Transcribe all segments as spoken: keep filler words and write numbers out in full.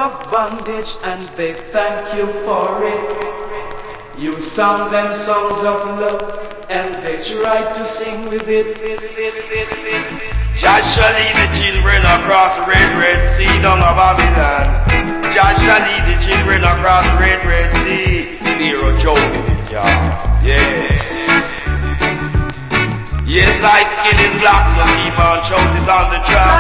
of bondage and they thank you for it. You sang them songs of love and they tried to sing with it. Jah shall lead the children across the red, red sea down to Babylon. Jah shall lead the children across the red, red sea. Zero joking it, Jah. Yeah. Yes, light skin is black, so keep on shouting on the track.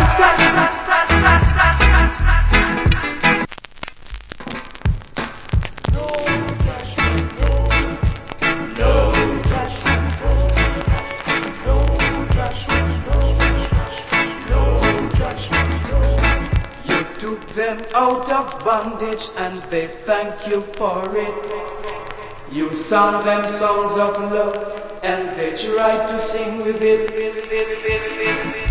Them out of bondage and they thank you for it. You sang them songs of love and they tried to sing with it.